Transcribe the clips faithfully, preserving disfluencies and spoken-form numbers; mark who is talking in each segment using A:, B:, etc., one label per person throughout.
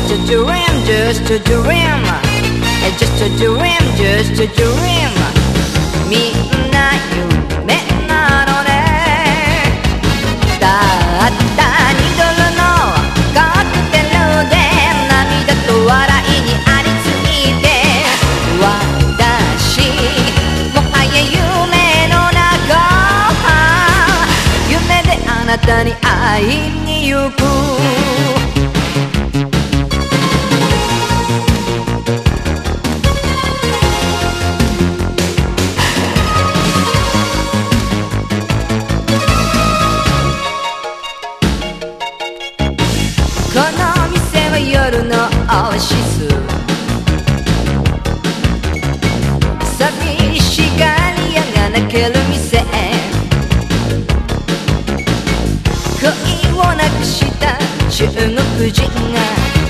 A: Just a dream, just a dream, just a dream, just a dream. みんな夢なのね。たったにドルのカクテルで涙と笑いにありついて、私もはや夢の中、夢であなたに会いに行く。この店は夜のオアシス、寂しがり屋が泣ける店、恋をなくした中国人が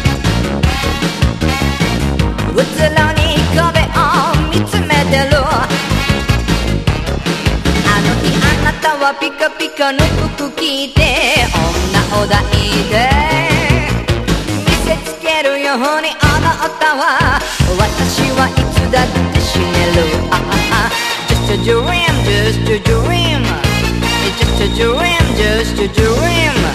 A: うつろに壁を見つめてる。あの日あなたはピカピカの服着て女を抱いて見せつけるように踊ったわ。私はいつだって死ねる。ああ Just a dream, just a dream, just a dream, just a dream.